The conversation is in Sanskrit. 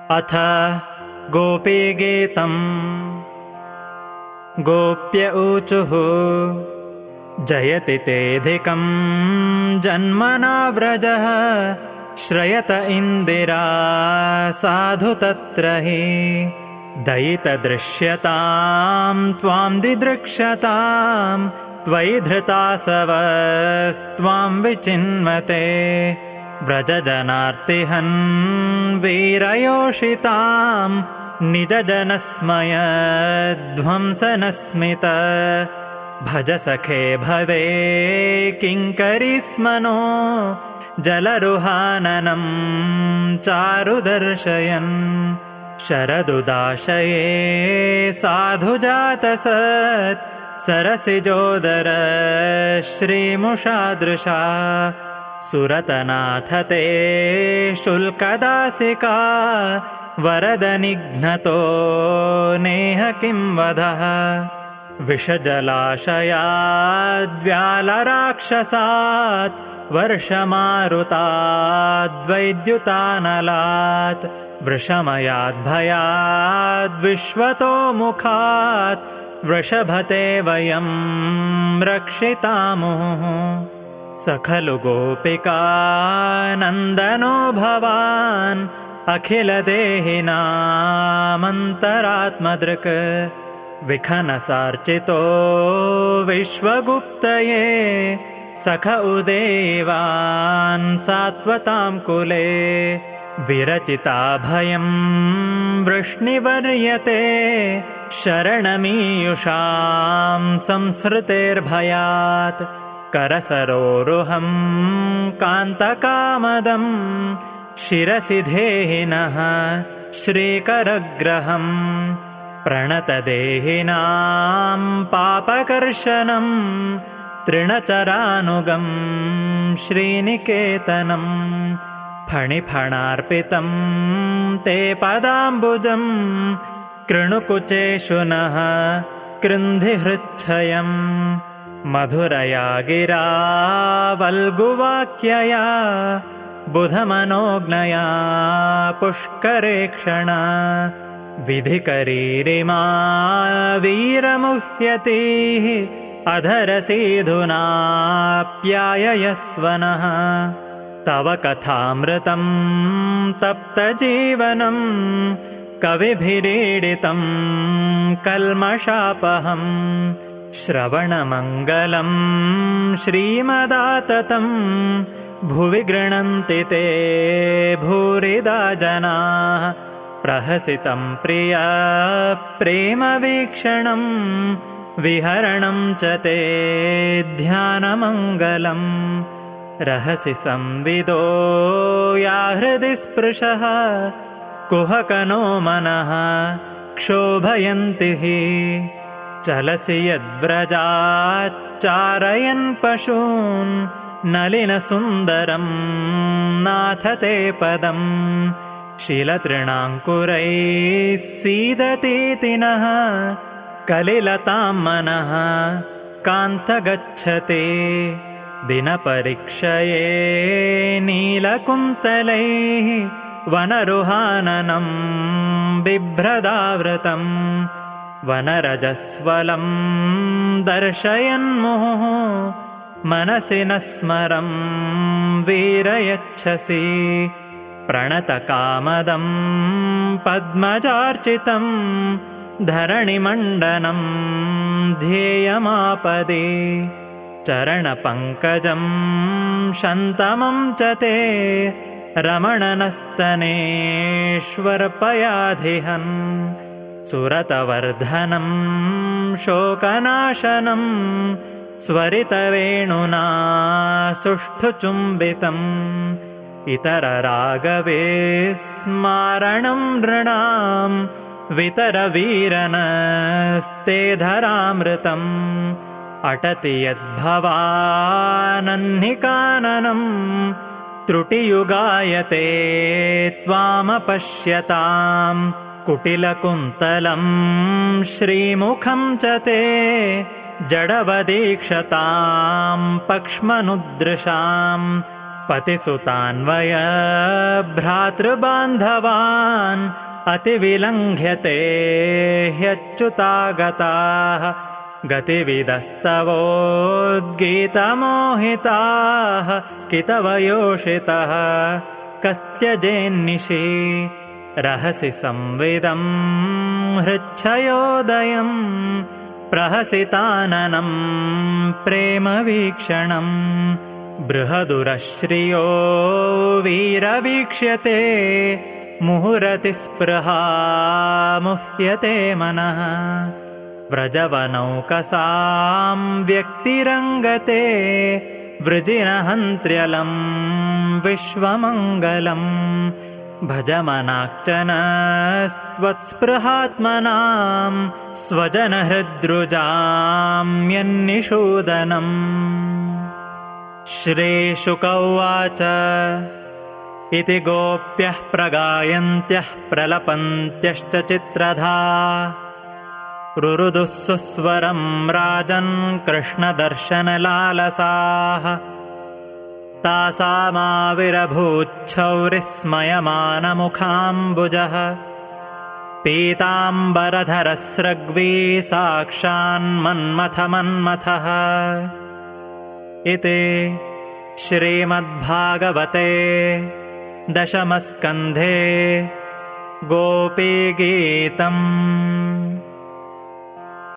अथ गोपीगीतम्। गोप्य ऊचुः जयति तेऽधिकं जन्मना व्रजः श्रयत इन्दिरा साधु तत्र हि दयितदृश्यतां त्वां दिदृक्षतां त्वयि धृतासवस्त्वां विचिन्वते व्रजजनार्तिहन् वीरयोषितां निजजनस्मयध्वंसनस्मित भज सखे भवे किङ्करीस्मनो जलरुहाननं चारुदर्शयन् शरदुदाशये साधुजातसत् सरसिजोदर श्रीमुषादृशा सुरतनाथ ते शुल्कदासिका वरदनिघ्नतो नेह किं वदः विषजलाशयाद्व्यालराक्षसात् वर्षमारुताद्वैद्युतानलात् वृषमयाद्भयाद्विश्वतो मुखात् वृषभते वयं रक्षितामुः स खलु गोपिकानन्दनो भवान् अखिलदेहिनामन्तरात्मदृक् विखनसार्चितो विश्वगुप्तये सख उदेवान् सात्वतां कुले विरचिताभयं वृष्णिवर्यते शरणमीयुषां संसृतेर्भयात् करसरोरुहं कान्तकामदं शिरसि धेहिनः श्रीकरग्रहम् प्रणतदेहिनां पापकर्शनं तृणचरानुगं श्रीनिकेतनं फणिफणार्पितं ते पदाम्बुजं कृणुकुचेषु नः कृन्धिहृच्छयं मधुरया गिरा वल्गुवाक्यया बुधमनोज्ञया पुष्करेक्षणा विधिकरीरिमा वीरमुह्यतीः अधरसीधुनाप्याययस्वनः तव कथामृतं तप्तजीवनं कविभिरीडितं कल्मषापहं श्रवणमङ्गलं श्रीमदाततं भुवि गृह्णन्ति ते भूरिदा जनाः प्रहसितं प्रिया प्रेमवीक्षणं विहरणं च ते ध्यानमङ्गलम् रहसि संविदो या हृदि स्पृशः कुहकनो मनः क्षोभयन्ति हि चलसि यद्व्रजाच्चारयन् पशून् नलिनसुन्दरं नाथ ते पदम् शीलतृणाङ्कुरैः सीदतीति नः कलिलतां मनः कान्तगच्छति दिनपरीक्षये नीलकुन्तलैः वनरुहाननं बिभ्रदावृतं वनरजस्वलं दर्शयन्मुहुः मनसि न स्मरं वीरयच्छसि प्रणतकामदं पद्मजार्चितं धरणिमण्डनं ध्येयमापदि चरणपङ्कजं शन्तमं च ते रमणनस्तनेष्वर्पयाधिहन् सुरतवर्धनं शोकनाशनं स्वरितवेणुना सुष्ठुचुम्बितम् इतररागविस्मारणं नृणां वितरवीरनस्ते धरामृतम् अटति यद्भवानह्निकाननं त्रुटियुगायते त्वामपश्यताम् कुटिलकुन्तलं श्रीमुखं च ते जडवदीक्षतां पक्ष्मनुदृशां पतिसुतान्वय भ्रातृबान्धवान् अतिविलङ्घ्यते ह्यच्युतागताः गतिविदस्तवोद्गीतमोहिताः कितवयोषितः कस्त्यजेन्निशि रहसि संविदं हृच्छयोदयं प्रहसिताननं प्रेमवीक्षणम् बृहदुरश्रियो वीरवीक्ष्यते मुहुरतिस्पृहा मुह्यते मनः व्रजवनौकसां व्यक्तिरङ्गते वृजिनहन्त्र्यलं विश्वमङ्गलम् भजमनाक्चन स्वत्स्पृहात्मनां स्वजनहृद्रुजां यन्निषूदनम् श्रीशुक उवाच इति गोप्यः प्रगायन्त्यः प्रलपन्त्यश्च चित्रधा रुरुदुः सुस्वरं राजन् कृष्णदर्शनलालसाः तासामाविरभूच्छौरिस्मयमानमुखाम्बुजः पीताम्बरधरस्रग्वी साक्षान्मन्मथमन्मथः इति श्रीमद्भागवते दशमस्कन्धे गोपीगीतम्।